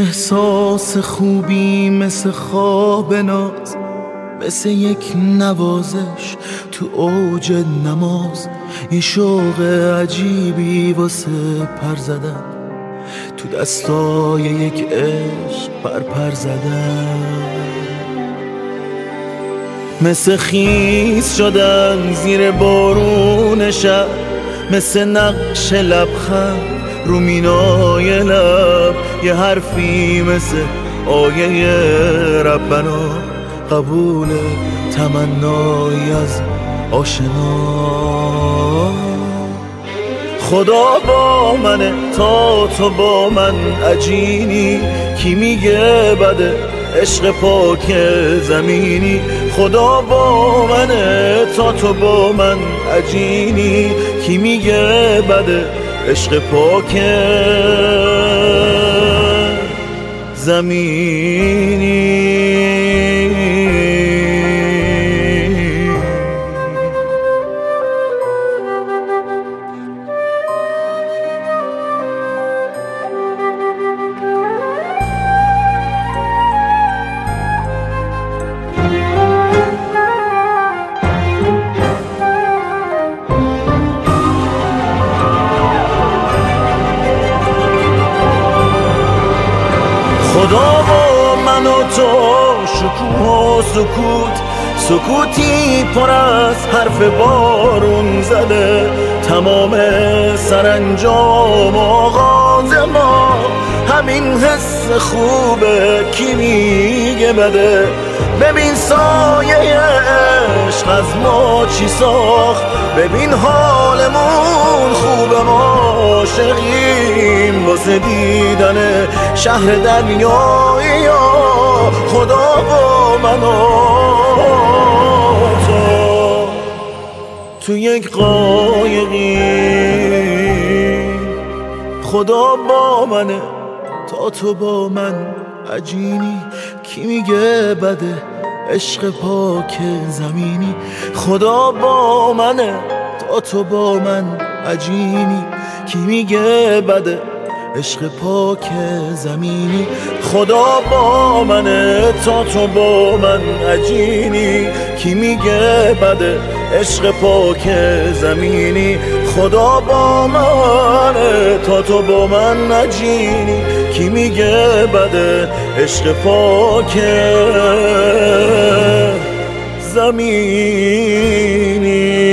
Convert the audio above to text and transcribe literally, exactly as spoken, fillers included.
احساس خوبی مثل خواب ناز، مثل یک نوازش تو اوج نماز، یه شوق عجیبی واسه پر زدن، تو دستای یک عشق پر پر زدن، مثل خیس شدن زیر بارون شب، مثل نقش لبخند رو مینای لب، یه حرفی مثل آیه ربنا، قبول تمنایی از آشنا. خدا با منه تا تو با من عجینی، کی میگه بده عشق پاک زمینی. خدا با منه تا تو با من عجینی، کی میگه بده عشق پاک زمینی. خدا با من و تو شکوه و سکوت، سکوتی پر از حرف بارون زده، تمام سرانجام آغاز ما همین حس خوبه، کی میگه بده. ببین سایه عشق از ما چی ساخت، ببین حالمون خوبه، ما عاشقیم واسه دیدن شهر دریایی. یا خدا با من و تو تو یک قایقی، خدا با منه تا تو با من عجینی، کی میگه بده عشق پاک زمینی. خدا با منه تا تو با من عجینی، کی میگه بده عشق پاک زمینی. خدا با منه تا تو با من عجینی، کی میگه بده عشق پاک زمینی. خدا با منه تا تو با من عجینی، کی میگه بده عشق پاک زمینی.